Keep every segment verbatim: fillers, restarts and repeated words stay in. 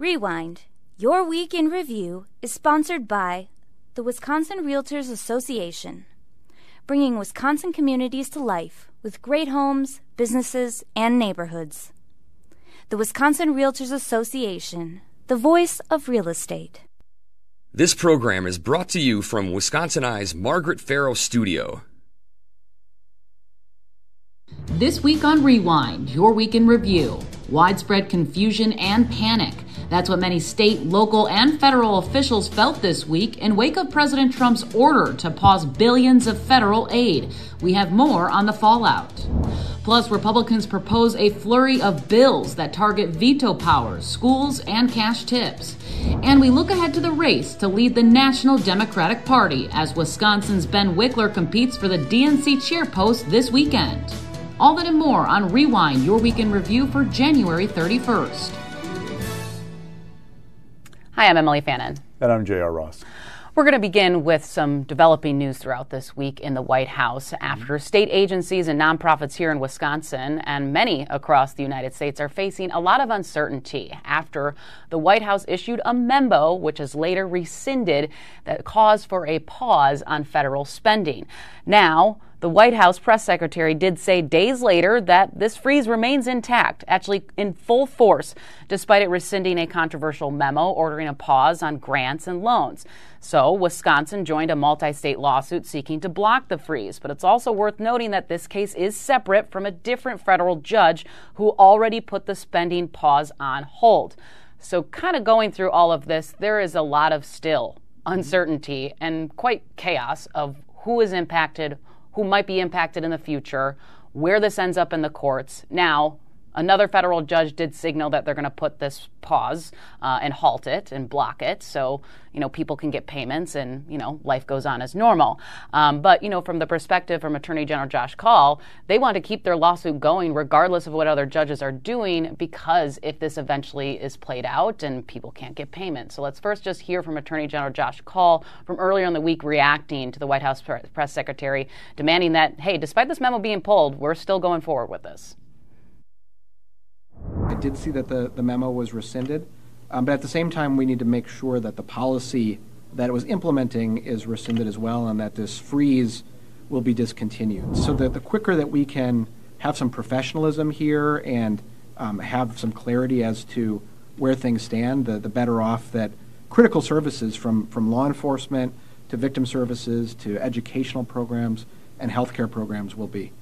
Rewind, Your Week in Review, is sponsored by the Wisconsin Realtors Association, bringing Wisconsin communities to life with great homes, businesses, and neighborhoods. The Wisconsin Realtors Association, the voice of real estate. This program is brought to you from Wisconsin Eye's Margaret Farrow Studio. This week on Rewind, Your Week in Review. Widespread confusion and panic. That's what many state, local, and federal officials felt this week in wake of President Trump's order to pause billions of federal aid. We have more on the fallout. Plus, Republicans propose a flurry of bills that target veto powers, schools, and cash tips. And we look ahead to the race to lead the National Democratic Party as Wisconsin's Ben Wickler competes for the D N C chair post this weekend. All that and more on Rewind, Your Week in Review for January thirty-first. Hi, I'm Emily Fannin. And I'm J R. Ross. We're going to begin with some developing news throughout this week in the White House after state agencies and nonprofits here in Wisconsin and many across the United States are facing a lot of uncertainty after the White House issued a memo, which is later rescinded, that calls for a pause on federal spending. Now, the White House press secretary did say days later that this freeze remains intact, actually in full force, despite it rescinding a controversial memo ordering a pause on grants and loans. So Wisconsin joined a multi-state lawsuit seeking to block the freeze. But it's also worth noting that this case is separate from a different federal judge who already put the spending pause on hold. So kind of going through all of this, there is a lot of still uncertainty and quite chaos of who is impacted, who might be impacted in the future, where this ends up in the courts. Now, another federal judge did signal that they're going to put this pause uh, and halt it and block it so, you know, people can get payments and, you know, life goes on as normal. Um, but, you know, from the perspective from Attorney General Josh Kaul, they want to keep their lawsuit going regardless of what other judges are doing, because if this eventually is played out and people can't get payments. So let's first just hear from Attorney General Josh Kaul from earlier in the week reacting to the White House press secretary demanding that, hey, despite this memo being pulled, we're still going forward with this. I did see that the, the memo was rescinded, um, but at the same time, we need to make sure that the policy that it was implementing is rescinded as well, and that this freeze will be discontinued. So that the quicker that we can have some professionalism here and um, have some clarity as to where things stand, the, the better off that critical services from, from law enforcement to victim services to educational programs and healthcare programs will be.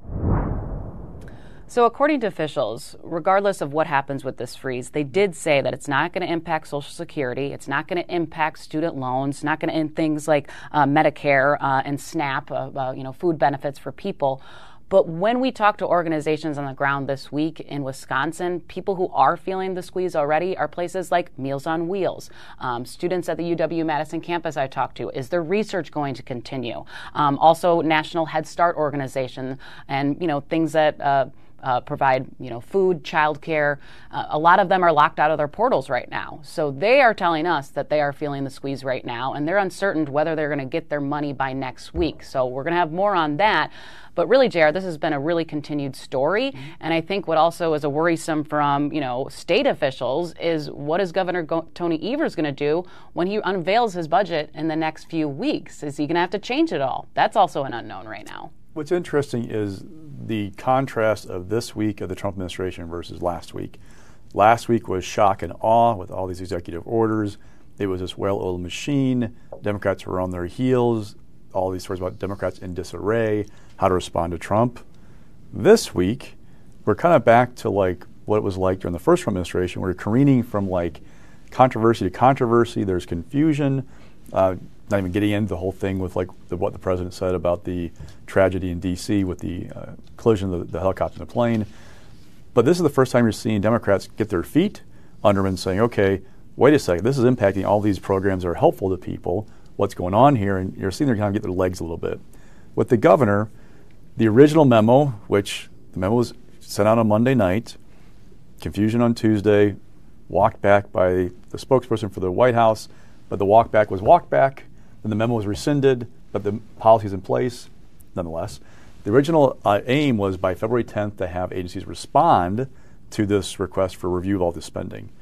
So according to officials, regardless of what happens with this freeze, they did say that it's not going to impact Social Security, it's not going to impact student loans, not going to end things like uh, Medicare uh, and SNAP, uh, uh, you know, food benefits for people. But when we talk to organizations on the ground this week in Wisconsin, people who are feeling the squeeze already are places like Meals on Wheels. Um, students at the U W-Madison campus I talked to, is their research going to continue? Um, also, National Head Start organization and, you know, things that uh, Uh, provide, you know, food, childcare. Uh, a lot of them are locked out of their portals right now. So they are telling us that they are feeling the squeeze right now, and they're uncertain whether they're going to get their money by next week. So we're going to have more on that. But really, J R, this has been a really continued story. Mm-hmm. And I think what also is a worrisome from, you know, state officials is what is Governor Go- Tony Evers going to do when he unveils his budget in the next few weeks? Is he going to have to change it all? That's also an unknown right now. What's interesting is the contrast of this week of the Trump administration versus last week. Last week was shock and awe with all these executive orders. It was this well-oiled machine. Democrats were on their heels. All these stories about Democrats in disarray, how to respond to Trump. This week, we're kind of back to like what it was like during the first Trump administration. We're careening from like controversy to controversy. There's confusion. Uh, not even getting into the whole thing with like the, what the president said about the tragedy in D C with the uh, collision of the, the helicopter and the plane. But this is the first time you're seeing Democrats get their feet under them and saying, okay, wait a second, this is impacting all these programs that are helpful to people. What's going on here? And you're seeing them kind of get their legs a little bit. With the governor, the original memo, which the memo was sent out on Monday night, confusion on Tuesday, walked back by the spokesperson for the White House, but the walk back was walk back. Then the memo was rescinded, but the policy is in place nonetheless. The original uh, aim was by February tenth to have agencies respond to this request for review of all this spending.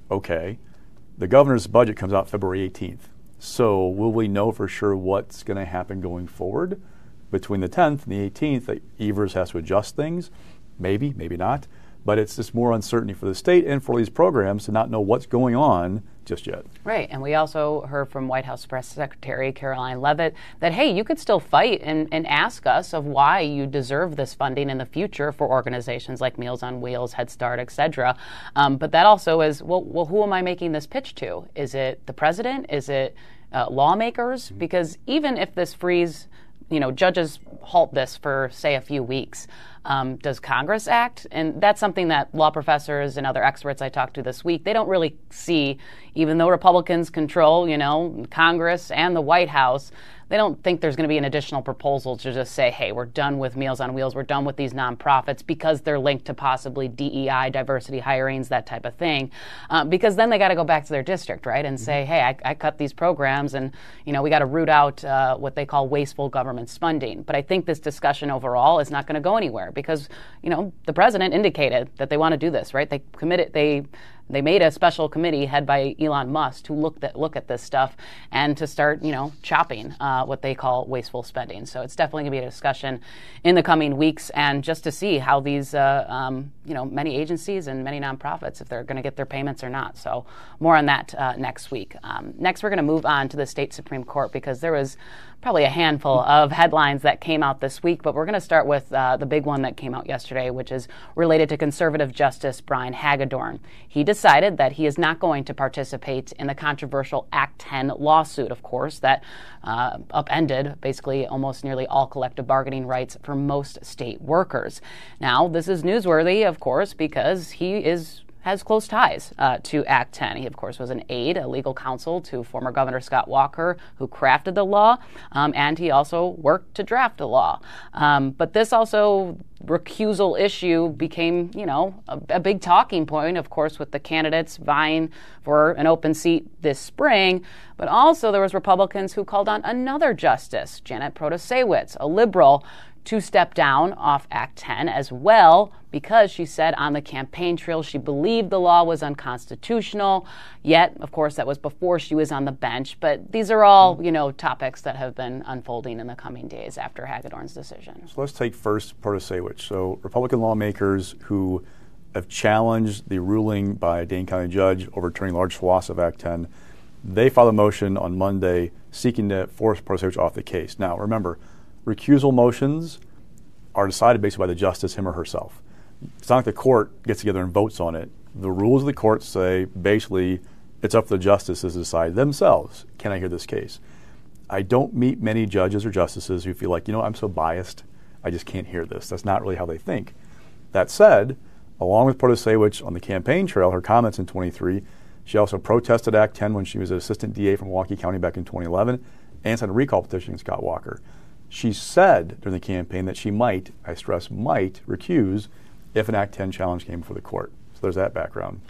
Okay. The governor's budget comes out February eighteenth. So will we know for sure what's going to happen going forward between the tenth and the eighteenth that Evers has to adjust things? Maybe, maybe not. But it's just more uncertainty for the state and for these programs to not know what's going on just yet. Right, and we also heard from White House Press Secretary Caroline Leavitt that, hey, you could still fight and, and ask us of why you deserve this funding in the future for organizations like Meals on Wheels, Head Start, et cetera. Um, but that also is, well, well, who am I making this pitch to? Is it the president? Is it uh, lawmakers? Mm-hmm. Because even if this freeze, you know, judges halt this for, say, a few weeks, Um, does Congress act? And that's something that law professors and other experts I talked to this week, they don't really see, even though Republicans control, you know, Congress and the White House, they don't think there's going to be an additional proposal to just say, hey, we're done with Meals on Wheels, we're done with these nonprofits because they're linked to possibly D E I, diversity hirings, that type of thing. Um, because then they got to go back to their district, right, and say, hey, I, I cut these programs and, you know, we got to root out uh, what they call wasteful government funding. But I think this discussion overall is not going to go anywhere because, you know, the president indicated that they want to do this, right? They committed, they They made a special committee head by Elon Musk to look at look at this stuff and to start, you know, chopping uh, what they call wasteful spending. So it's definitely going to be a discussion in the coming weeks, and just to see how these, uh, um, you know, many agencies and many nonprofits, if they're going to get their payments or not. So more on that uh, next week. Um, next, we're going to move on to the state Supreme Court because there was probably a handful of headlines that came out this week, but we're going to start with uh, the big one that came out yesterday, which is related to conservative Justice Brian Hagedorn. He decided that he is not going to participate in the controversial Act ten lawsuit, of course, that uh, upended basically almost nearly all collective bargaining rights for most state workers. Now, this is newsworthy, of course, because he is has close ties uh, to Act ten. He, of course, was an aide, a legal counsel to former Governor Scott Walker, who crafted the law, um, and he also worked to draft the law. Um, but this also recusal issue became, you know, a, a big talking point, of course, with the candidates vying for an open seat this spring. But also there was Republicans who called on another justice, Janet Protasewicz, a liberal, to step down off Act ten as well because she said on the campaign trail she believed the law was unconstitutional. Yet, of course, that was before she was on the bench. But these are all, you know, topics that have been unfolding in the coming days after Hagedorn's decision. So let's take first Protasewicz. So Republican lawmakers who have challenged the ruling by a Dane County judge overturning large swaths of Act ten, they filed a motion on Monday seeking to force Protasewicz off the case. Now, remember, recusal motions are decided basically by the justice, him or herself. It's not like the court gets together and votes on it. The rules of the court say basically it's up to the justices to decide themselves, can I hear this case? I don't meet many judges or justices who feel like, you know, I'm so biased, I just can't hear this. That's not really how they think. That said, along with Protasewicz on the campaign trail, her comments in twenty-three, she also protested Act ten when she was an assistant D A from Milwaukee County back in twenty eleven and signed a recall petition against Scott Walker. She said during the campaign that she might, I stress might, recuse if an Act ten challenge came before the court. So there's that background.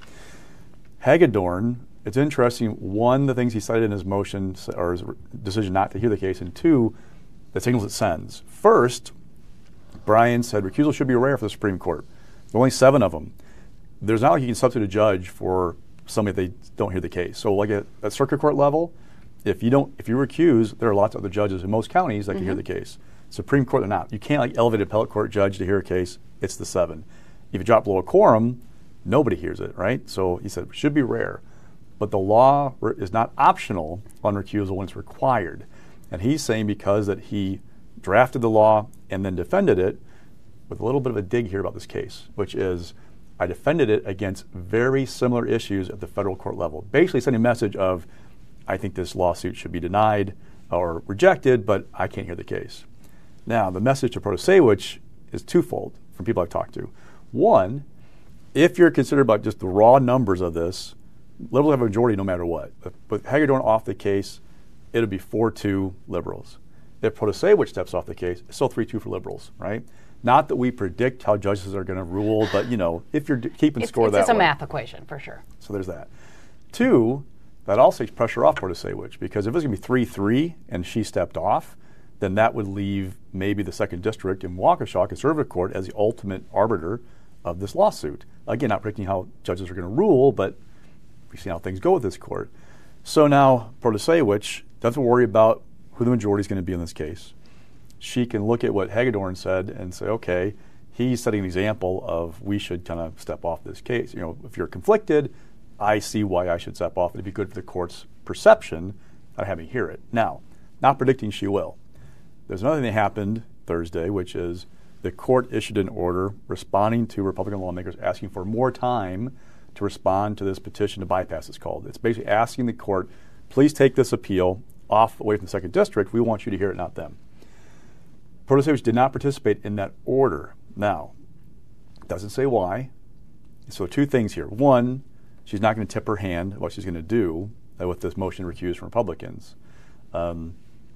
Hagedorn, it's interesting, one, the things he cited in his motion or his decision not to hear the case, and two, the signals it sends. First, Brian said recusal should be rare for the Supreme Court. There are only seven of them. There's not like you can substitute a judge for somebody if they don't hear the case. So like at, at circuit court level, If you don't, if you recuse, there are lots of other judges in most counties that can mm-hmm. hear the case. Supreme Court, they're not. You can't like elevate an appellate court judge to hear a case. It's the seven. If you drop below a quorum, nobody hears it, right? So he said it should be rare, but the law is not optional on recusal when it's required. And he's saying because that he drafted the law and then defended it, with a little bit of a dig here about this case, which is I defended it against very similar issues at the federal court level. Basically sending a message of I think this lawsuit should be denied or rejected, but I can't hear the case. Now, the message to Protasewicz is twofold from people I've talked to. One, if you're concerned about just the raw numbers of this, liberals have a majority no matter what. But with Hagedorn off the case, it'll be four two liberals. If Protasewicz steps off the case, it's still three two for liberals, right? Not that we predict how judges are going to rule, but, you know, if you're d- keeping it's, score it's, that it's way. It's a math equation, for sure. So there's that. Two, that also takes pressure off Protasewicz, because if it's going to be three three and she stepped off, then that would leave maybe the second district in Waukesha Conservative Court as the ultimate arbiter of this lawsuit. Again, not predicting how judges are going to rule, but we've seen how things go with this court. So now Protasiewicz doesn't worry about who the majority is going to be in this case. She can look at what Hagedorn said and say, okay, he's setting an example of we should kind of step off this case. You know, if you're conflicted, I see why I should step off. It'd be good for the court's perception not having to hear it. Now, not predicting she will. There's another thing that happened Thursday, which is the court issued an order responding to Republican lawmakers asking for more time to respond to this petition to bypass, it's called. It's basically asking the court, please take this appeal off away from the second district. We want you to hear it, not them. Protasiewicz did not participate in that order. Now, it doesn't say why. So two things here. One, she's not going to tip her hand what she's going to do uh, with this motion to recuse from Republicans. Um,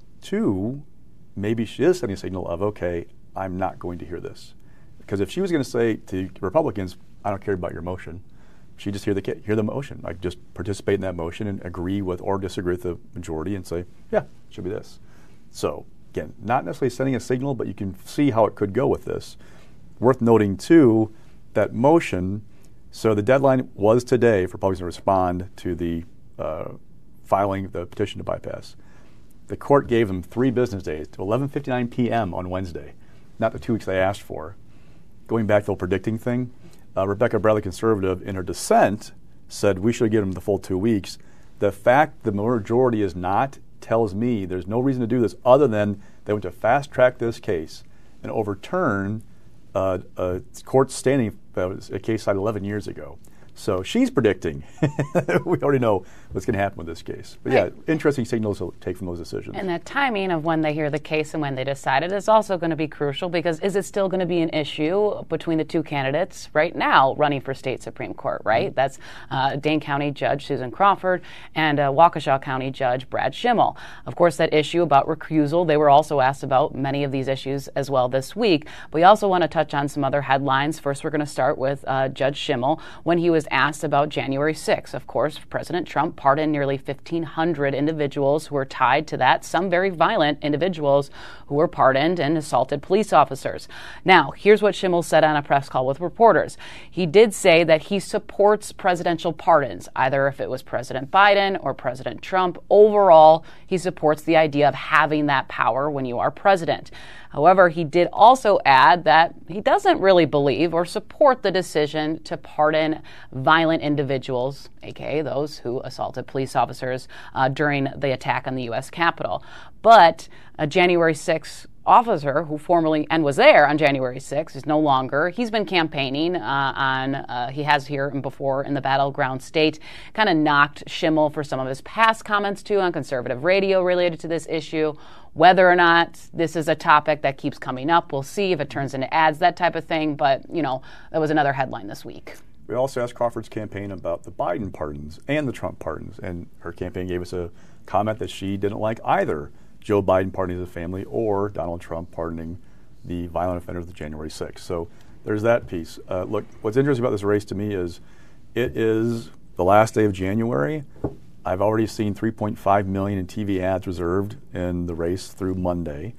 two, maybe she is sending a signal of, okay, I'm not going to hear this. Because if she was going to say to Republicans, I don't care about your motion, she just hear the hear the motion. Like just participate in that motion and agree with or disagree with the majority and say, yeah, it should be this. So again, not necessarily sending a signal, but you can see how it could go with this. Worth noting too, that motion. So the deadline was today for Republicans to respond to the uh, filing the petition to bypass. The court gave them three business days to eleven fifty-nine p.m. on Wednesday, not the two weeks they asked for. Going back to the whole predicting thing, uh, Rebecca Bradley, conservative, in her dissent, said we should give them the full two weeks. The fact the majority is not tells me there's no reason to do this other than they went to fast track this case and overturn uh, a court standing uh, a case cited eleven years ago. So she's predicting. We already know what's going to happen with this case. But yeah, interesting signals to take from those decisions. And the timing of when they hear the case and when they decide it is also going to be crucial, because is it still going to be an issue between the two candidates right now running for state Supreme Court, right? Mm-hmm. That's uh, Dane County Judge Susan Crawford and uh, Waukesha County Judge Brad Schimmel. Of course, that issue about recusal, they were also asked about many of these issues as well this week. But we also want to touch on some other headlines. First, we're going to start with uh, Judge Schimmel when he was asked about January sixth. Of course, President Trump pardoned nearly fifteen hundred individuals who were tied to that, some very violent individuals who were pardoned and assaulted police officers. Now, here's what Schimmel said on a press call with reporters. He did say that he supports presidential pardons, either if it was President Biden or President Trump. Overall, he supports the idea of having that power when you are president. However, he did also add that he doesn't really believe or support the decision to pardon violent individuals, aka those who assaulted police officers uh, during the attack on the U S Capitol. But a January sixth officer who formerly and was there on January sixth is no longer. He's been campaigning uh, on, uh, he has here and before in the battleground state, kind of knocked Schimmel for some of his past comments too on conservative radio related to this issue. Whether or not this is a topic that keeps coming up, we'll see if it turns into ads, that type of thing. But, you know, that was another headline this week. We also asked Crawford's campaign about the Biden pardons and the Trump pardons. And her campaign gave us a comment that she didn't like either Joe Biden pardoning his family or Donald Trump pardoning the violent offenders of January sixth. So there's that piece. Uh, look, what's interesting about this race to me is it is the last day of January. I've already seen three point five million in T V ads reserved in the race through Monday.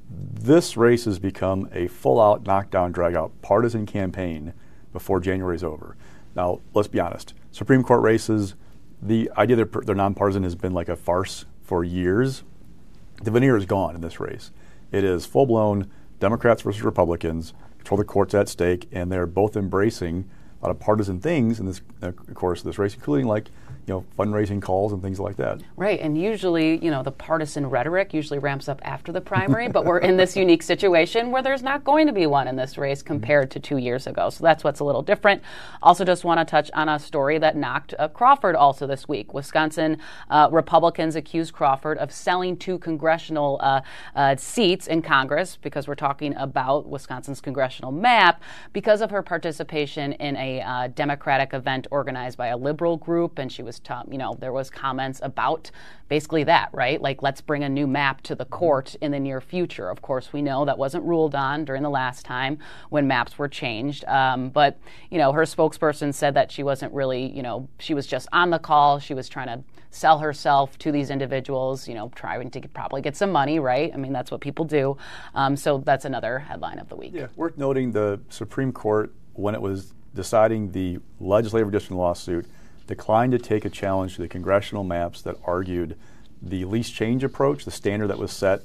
This race has become a full-out, knockdown, drag-out partisan campaign before January is over. Now, let's be honest. Supreme Court races, the idea that they're nonpartisan has been like a farce for years. The veneer is gone in this race. It is full-blown Democrats versus Republicans, control the courts at stake, and they're both embracing a lot of partisan things in this, uh, of course, this race, including like, you know, fundraising calls and things like that. Right, and usually, you know, the partisan rhetoric usually ramps up after the primary, but we're in this unique situation where there's not going to be one in this race compared to two years ago. So that's what's a little different. Also just want to touch on a story that knocked uh, Crawford also this week. Wisconsin uh, Republicans accused Crawford of selling two congressional uh, uh, seats in Congress, because we're talking about Wisconsin's congressional map, because of her participation in a uh, Democratic event organized by a liberal group, and she was Top, you know, there was comments about basically that, right? Like, let's bring a new map to the court in the near future. Of course, we know that wasn't ruled on during the last time when maps were changed. Um, but, you know, her spokesperson said that she wasn't really, you know, she was just on the call. She was trying to sell herself to these individuals, you know, trying to get, probably get some money, right? I mean, that's what people do. Um, so that's another headline of the week. Yeah, worth noting the Supreme Court, when it was deciding the legislative redistricting lawsuit, declined to take a challenge to the congressional maps that argued the least change approach, the standard that was set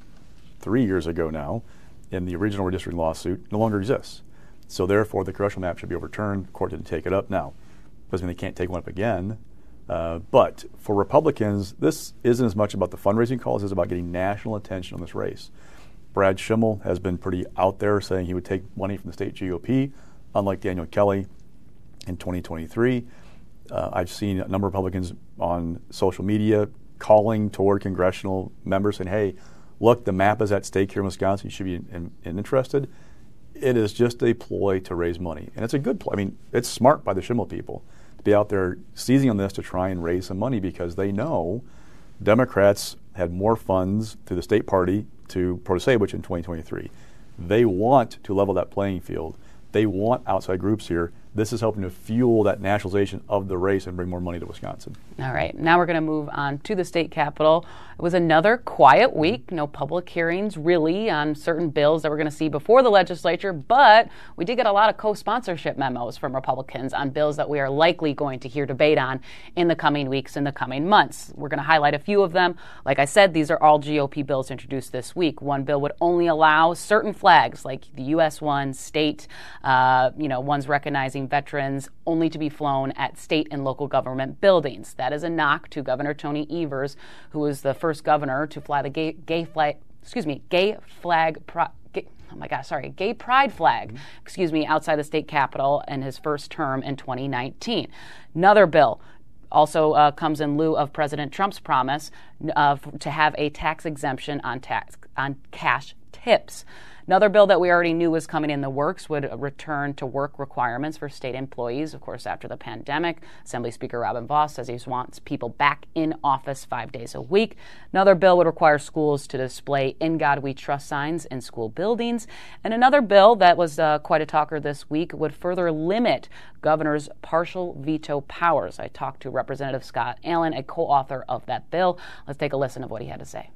three years ago now in the original redistricting lawsuit, no longer exists. So therefore, the congressional map should be overturned. The court didn't take it up. Now, doesn't mean they can't take one up again. Uh, but for Republicans, this isn't as much about the fundraising calls as about getting national attention on this race. Brad Schimmel has been pretty out there saying he would take money from the state G O P, unlike Daniel Kelly in twenty twenty-three. Uh, I've seen a number of Republicans on social media calling toward congressional members saying, hey, look, the map is at stake here in Wisconsin. You should be in, in interested. It is just a ploy to raise money. And it's a good ploy. I mean, it's smart by the Schimmel people to be out there seizing on this to try and raise some money because they know Democrats had more funds through the state party to Protasiewicz in twenty twenty-three. They want to level that playing field. They want outside groups here. This is helping to fuel that nationalization of the race and bring more money to Wisconsin. All right, now we're going to move on to the state capitol. It was another quiet week, no public hearings really on certain bills that we're going to see before the legislature, but we did get a lot of co-sponsorship memos from Republicans on bills that we are likely going to hear debate on in the coming weeks and the coming months. We're going to highlight a few of them. Like I said, these are all G O P bills introduced this week. One bill would only allow certain flags, like the U S one, state, uh, you know, ones recognizing veterans, only to be flown at state and local government buildings. That is a knock to Governor Tony Evers, who was the first governor to fly the gay, gay flag, excuse me, gay flag, pro, gay, oh my gosh, sorry, gay pride flag, excuse me, outside the state capitol in his first term in twenty nineteen. Another bill also uh, comes in lieu of President Trump's promise uh, to have a tax exemption on tax on cash tips. Another bill that we already knew was coming in the works would return to work requirements for state employees, of course, after the pandemic. Assembly Speaker Robin Vos says he wants people back in office five days a week. Another bill would require schools to display "In God We Trust" signs in school buildings. And another bill that was uh, quite a talker this week would further limit governor's partial veto powers. I talked to Representative Scott Allen, a co-author of that bill. Let's take a listen of what he had to say.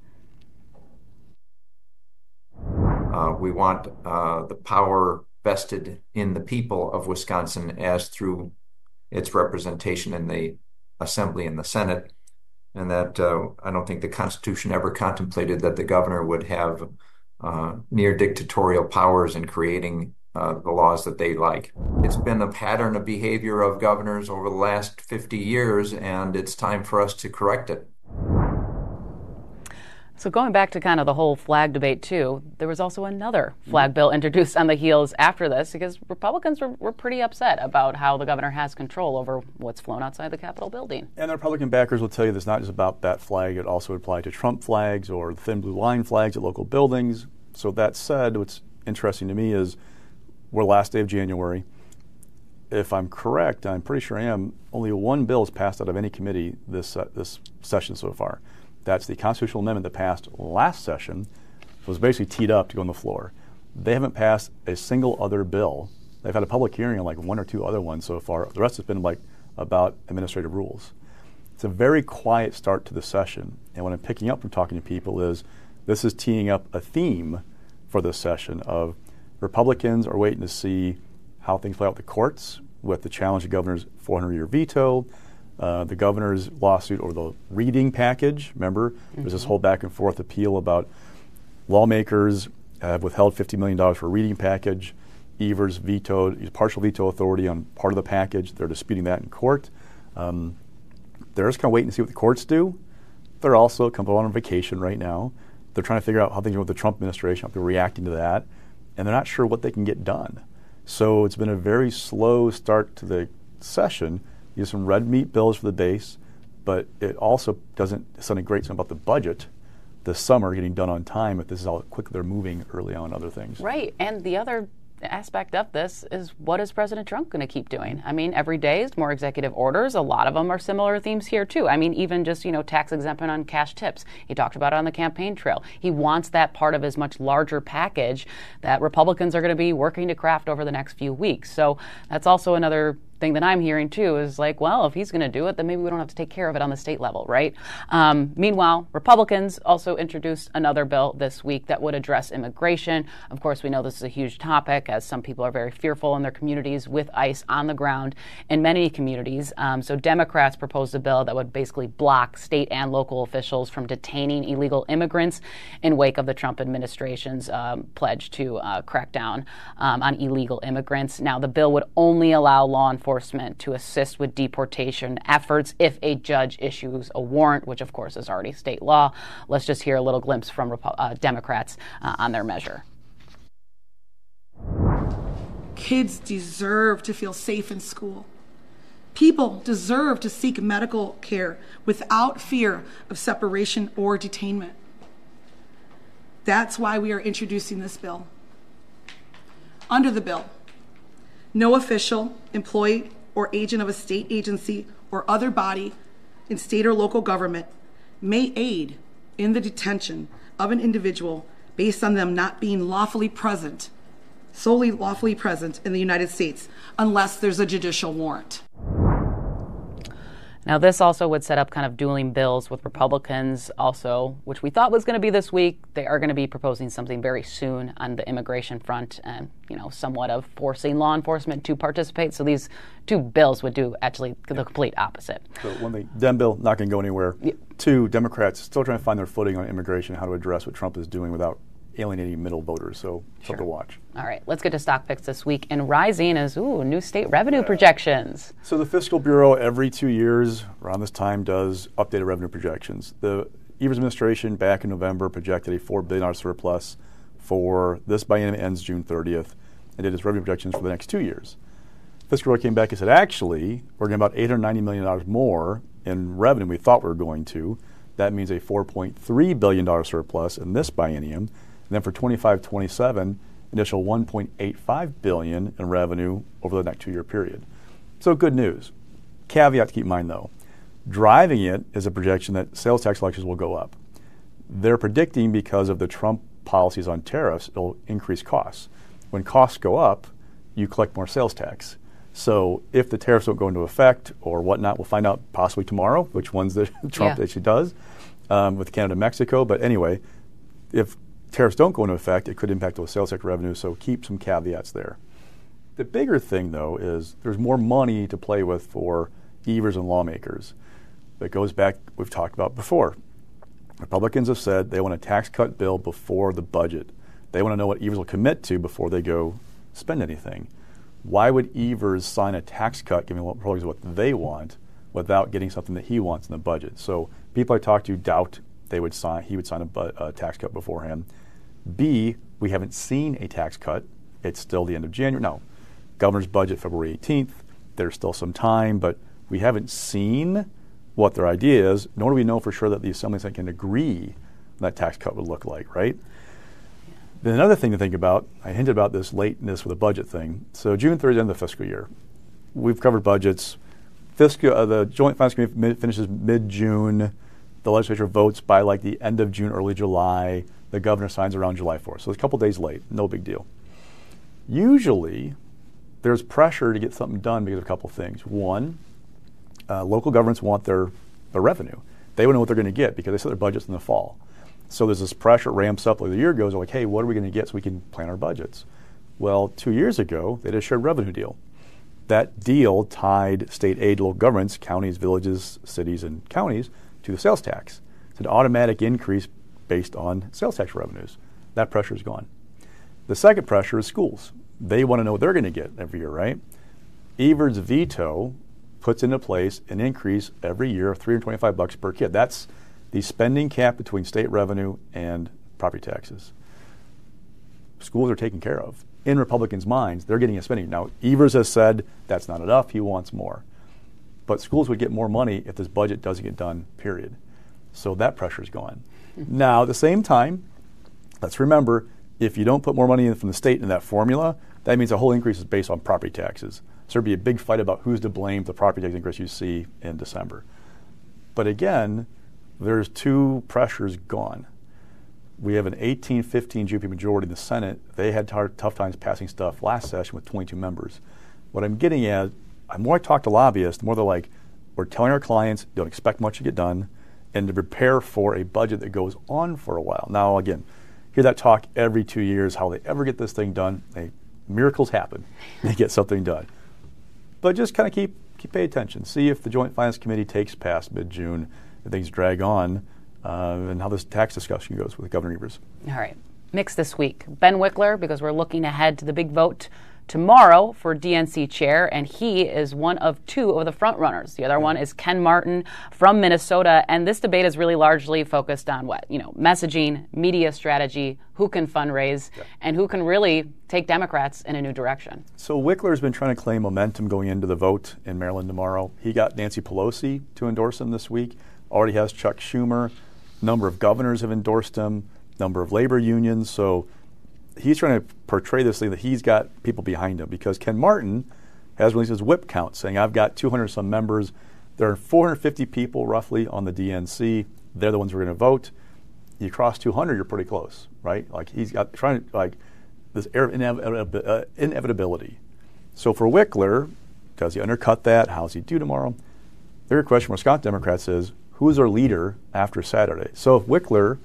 Uh, we want uh, the power vested in the people of Wisconsin as through its representation in the Assembly and the Senate, and that uh, I don't think the Constitution ever contemplated that the governor would have uh, near dictatorial powers in creating uh, the laws that they like. It's been a pattern of behavior of governors over the last fifty years, and it's time for us to correct it. So going back to kind of the whole flag debate, too, there was also another flag bill introduced on the heels after this because Republicans were, were pretty upset about how the governor has control over what's flown outside the Capitol building. And the Republican backers will tell you that it's not just about that flag. It also would apply to Trump flags or the thin blue line flags at local buildings. So that said, what's interesting to me is we're last day of January. If I'm correct, I'm pretty sure I am, only one bill is passed out of any committee this uh, this session so far. That's the constitutional amendment that passed last session, was basically teed up to go on the floor. They haven't passed a single other bill. They've had a public hearing on like one or two other ones so far. The rest has been like about administrative rules. It's a very quiet start to the session. And what I'm picking up from talking to people is this is teeing up a theme for this session of Republicans are waiting to see how things play out with the courts with the challenge of the governor's four hundred year veto, Uh, the governor's lawsuit over the reading package. Remember, mm-hmm. there's this whole back and forth appeal about lawmakers have withheld fifty million dollars for a reading package. Evers vetoed, partial veto authority on part of the package. They're disputing that in court. Um, they're just kind of waiting to see what the courts do. They're also come on vacation right now. They're trying to figure out how things are with the Trump administration, how they're reacting to that, and they're not sure what they can get done. So it's been a very slow start to the session. You have some red meat bills for the base, but it also doesn't sound great something about the budget this summer getting done on time if this is how quickly they're moving early on other things. Right, and the other aspect of this is what is President Trump going to keep doing? I mean, every day is more executive orders. A lot of them are similar themes here, too. I mean, even just, you know, tax exemption on cash tips. He talked about it on the campaign trail. He wants that part of his much larger package that Republicans are going to be working to craft over the next few weeks. So that's also another thing that I'm hearing too is like, well, if he's going to do it, then maybe we don't have to take care of it on the state level, right? Um, meanwhile, Republicans also introduced another bill this week that would address immigration. Of course, we know this is a huge topic, as some people are very fearful in their communities with ICE on the ground in many communities. Um, so Democrats proposed a bill that would basically block state and local officials from detaining illegal immigrants in wake of the Trump administration's um, pledge to uh, crack down um, on illegal immigrants. Now, the bill would only allow law enforcement to assist with deportation efforts if a judge issues a warrant, which of course is already state law. Let's just hear a little glimpse from uh, Democrats uh, on their measure. Kids deserve to feel safe in school. People deserve to seek medical care without fear of separation or detainment. That's why we are introducing this bill. Under the bill, no official, employee, or agent of a state agency or other body in state or local government may aid in the detention of an individual based on them not being lawfully present, solely lawfully present in the United States, unless there's a judicial warrant. Now, this also would set up kind of dueling bills with Republicans also, which we thought was going to be this week. They are going to be proposing something very soon on the immigration front and, you know, somewhat of forcing law enforcement to participate. So these two bills would do actually the complete opposite. So one thing, Dem bill, not going to go anywhere. Yeah. Two, Democrats still trying to find their footing on immigration, how to address what Trump is doing without alienating middle voters. So Sure. something to watch. All right, let's get to stock picks this week. And rising is, ooh, new state revenue projections. So the Fiscal Bureau every two years around this time does updated revenue projections. The Evers administration back in November projected a four billion dollars surplus for this biennium ends June thirtieth and did its revenue projections for the next two years. Fiscal Bureau came back and said, actually, we're getting about eight hundred ninety million dollars more in revenue we thought we were going to. That means a four point three billion dollars surplus in this biennium. And then for twenty-five twenty-seven, initial one point eight five billion dollars in revenue over the next two-year period. So good news. Caveat to keep in mind, though. Driving it is a projection that sales tax collections will go up. They're predicting because of the Trump policies on tariffs, it'll increase costs. When costs go up, you collect more sales tax. So if the tariffs don't go into effect or whatnot, we'll find out possibly tomorrow which ones that Trump Yeah. actually does um, with Canada and Mexico. But anyway, if tariffs don't go into effect, it could impact those sales tax revenues, so keep some caveats there. The bigger thing, though, is there's more money to play with for Evers and lawmakers. That goes back, we've talked about before. Republicans have said they want a tax cut bill before the budget. They want to know what Evers will commit to before they go spend anything. Why would Evers sign a tax cut, given what probably is what they want, without getting something that he wants in the budget? So people I talked to doubt they would sign. He would sign a, bu- a tax cut beforehand. B, we haven't seen a tax cut. It's still the end of January. Now, governor's budget February eighteenth. There's still some time, but we haven't seen what their idea is, nor do we know for sure that the Assembly Senate can agree that tax cut would look like, right? Then another thing to think about, I hinted about this lateness with the budget thing. So June thirtieth, end of the fiscal year. We've covered budgets. Fiscal, uh, the Joint Finance Committee mid- finishes mid-June. The legislature votes by like the end of June, early July. The governor signs around July fourth. So it's a couple days late, no big deal. Usually, there's pressure to get something done because of a couple things. One, uh, local governments want their, their revenue. They want to know what they're going to get because they set their budgets in the fall. So there's this pressure, ramps up as the year goes. They're like, hey, what are we going to get so we can plan our budgets? Well, two years ago, they did a shared revenue deal. That deal tied state aid to local governments, counties, villages, cities, and counties to the sales tax. It's an automatic increase based on sales tax revenues. That pressure is gone. The second pressure is schools. They want to know what they're going to get every year, right? Evers' veto puts into place an increase every year of three hundred twenty-five bucks per kid. That's the spending cap between state revenue and property taxes. Schools are taken care of. In Republicans' minds, they're getting a spending. Now, Evers has said that's not enough. He wants more. But schools would get more money if this budget doesn't get done, period. So that pressure is gone. Now, at the same time, let's remember, if you don't put more money in from the state in that formula, that means the whole increase is based on property taxes. So there'd be a big fight about who's to blame for the property tax increase you see in December. But again, there's two pressures gone. We have an eighteen fifteen G O P majority in the Senate. They had tar- tough times passing stuff last session with twenty-two members. What I'm getting at the more I talk to lobbyists, the more they're like, we're telling our clients don't expect much to get done and to prepare for a budget that goes on for a while. Now, again, hear that talk every two years, how they ever get this thing done. They, miracles happen. They get something done. But just kind of keep, keep pay attention. See if the Joint Finance Committee takes past mid-June, if things drag on, uh, and how this tax discussion goes with Governor Evers. All right. Mix this week. Ben Wickler, because we're looking ahead to the big vote tomorrow for D N C chair, and he is one of two of the front runners. The other one is Ken Martin from Minnesota, and this debate is really largely focused on what? You know, messaging, media strategy, who can fundraise, yeah. and who can really take Democrats in a new direction. So Wickler's been trying to claim momentum going into the vote in Maryland tomorrow. He got Nancy Pelosi to endorse him this week, already has Chuck Schumer, a number of governors have endorsed him, number of labor unions, so he's trying to portray this thing that he's got people behind him, because Ken Martin has released his whip count saying, I've got two hundred some members. There are four hundred fifty people roughly on the D N C. They're the ones who are going to vote. You cross two hundred, you're pretty close, right? Like he's got trying to, like, this air of inev- uh, inevitability. So for Wickler, does he undercut that? How's he do tomorrow? The bigger question for Wisconsin Democrats is, who is our leader after Saturday? So if Wickler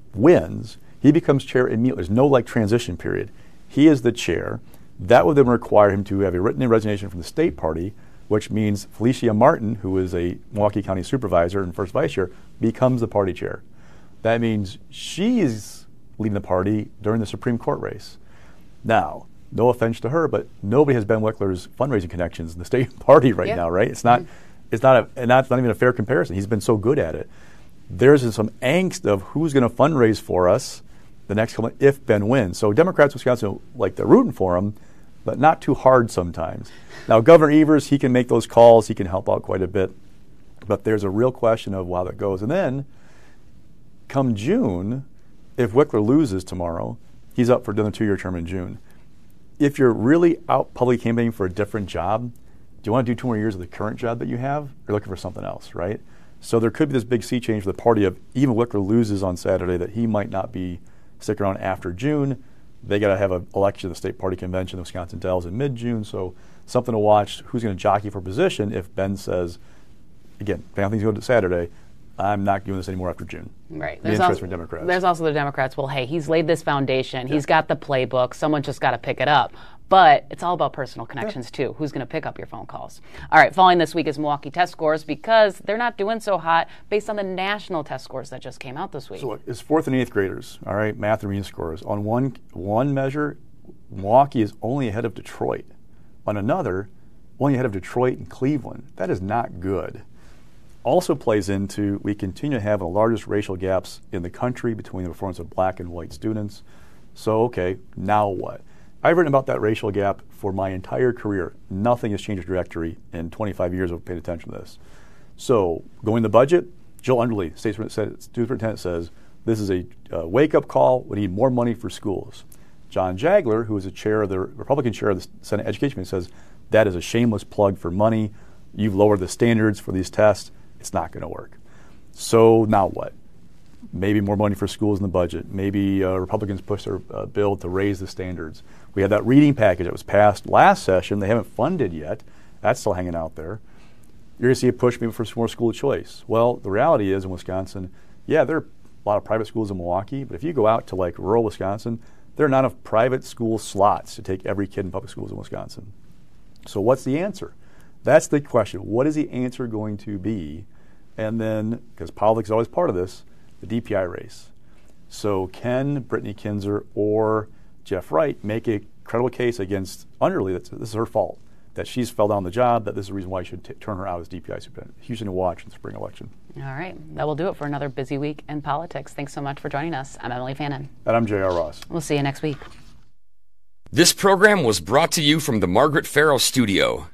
wins, he becomes chair immediately. There's no like transition period. He is the chair. That would then require him to have a written resignation from the state party, which means Felicia Martin, who is a Milwaukee County supervisor and first vice chair, becomes the party chair. That means she's leading the party during the Supreme Court race. Now, no offense to her, but nobody has Ben Wickler's fundraising connections in the state party right yeah. now, right? It's not, mm-hmm. it's not a, and that's not even a fair comparison. He's been so good at it. There's some angst of who's going to fundraise for us the next couple if Ben wins. So Democrats in Wisconsin, like, they're rooting for him, but not too hard sometimes. Now, Governor Evers, he can make those calls. He can help out quite a bit. But there's a real question of how that goes. And then, come June, if Wickler loses tomorrow, he's up for another two-year term in June. If you're really out public campaigning for a different job, do you want to do two more years of the current job that you have? Or looking for something else, right? So there could be this big sea change for the party of even Wickler loses on Saturday that he might not be stick around after June. They got to have an election of the state party convention, the Wisconsin Dells, in mid-June. So something to watch. Who's going to jockey for position if Ben says, again, I think he's going to Saturday, I'm not doing this anymore after June. Right. There's also, Democrats. there's also the Democrats. Well, hey, he's laid this foundation. Yeah. He's got the playbook. Someone just got to pick it up. But it's all about personal connections, yeah. too. Who's going to pick up your phone calls? All right, following this week is Milwaukee test scores, because they're not doing so hot based on the national test scores that just came out this week. So look, it's fourth and eighth graders, all right, math and reading scores. On one one measure, Milwaukee is only ahead of Detroit. On another, only ahead of Detroit and Cleveland. That is not good. Also plays into, we continue to have the largest racial gaps in the country between the performance of black and white students. So, okay, now what? I've written about that racial gap for my entire career. Nothing has changed the trajectory in twenty-five years of paying attention to this. So, going to the budget, Jill Underly, state superintendent, says this is a uh, wake-up call. We need more money for schools. John Jagler, who is the chair of the Republican chair of the Senate Education Committee, says that is a shameless plug for money. You've lowered the standards for these tests. It's not going to work. So now what? Maybe more money for schools in the budget. Maybe uh, Republicans push their uh, bill to raise the standards. We had that reading package that was passed last session. They haven't funded yet. That's still hanging out there. You're going to see a push maybe for some more school choice. Well, the reality is in Wisconsin, yeah, there are a lot of private schools in Milwaukee, but if you go out to like rural Wisconsin, there are not enough private school slots to take every kid in public schools in Wisconsin. So what's the answer? That's the question. What is the answer going to be? And then, because politics is always part of this, the D P I race. So can Brittany Kinzer or Jeff Wright make a credible case against Underly that this is her fault, that she's fell down the job, that this is the reason why you should t- turn her out as D P I superintendent? Huge thing to watch in the spring election. All right. That will do it for another busy week in politics. Thanks so much for joining us. I'm Emily Fannin. And I'm J R. Ross. We'll see you next week. This program was brought to you from the Margaret Farrow Studio.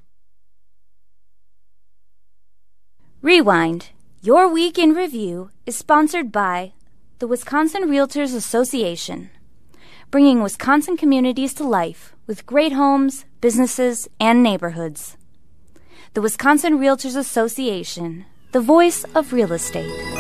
Rewind. Your Week in Review is sponsored by the Wisconsin Realtors Association, bringing Wisconsin communities to life with great homes, businesses, and neighborhoods. The Wisconsin Realtors Association, the voice of real estate.